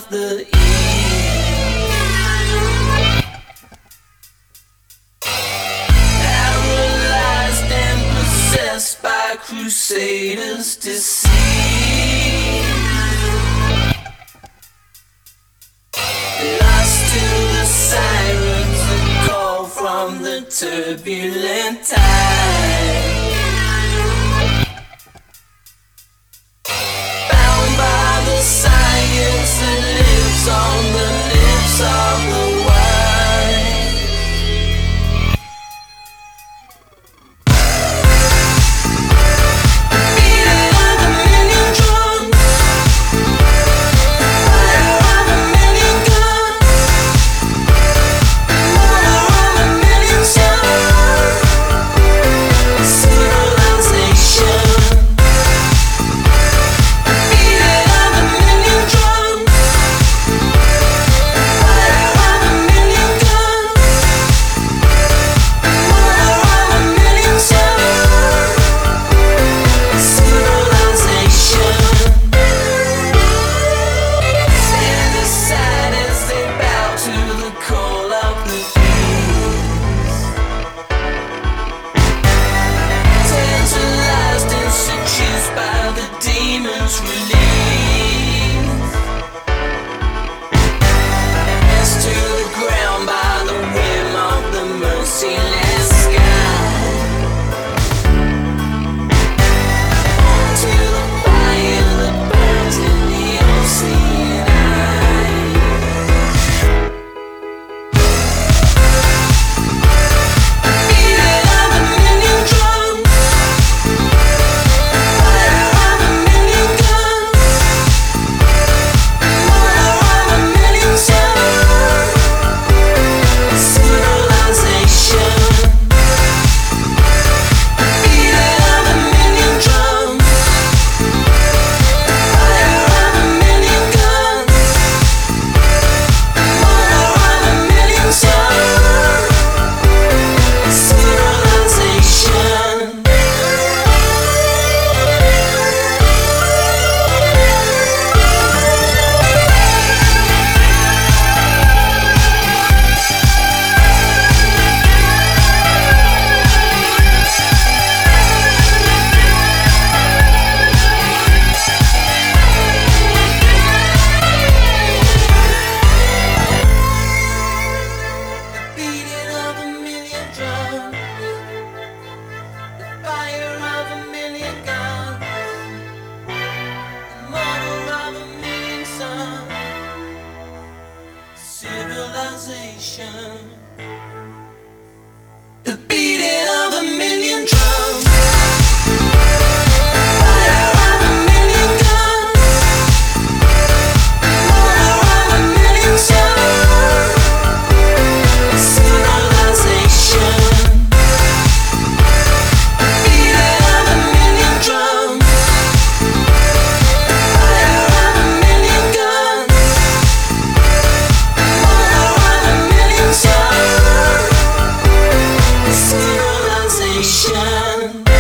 of the east. Paralyzed and possessed by crusaders' deceit. Lost to the sirens that call from the turbulent tide. Bound by the science that lives on the lips of the wild. The beating of a million drums. Fire of a million guns. Murder of a million sons. Civilization. The beating of a million drums. Fire of a million guns. Murder of a million sons. Civilization.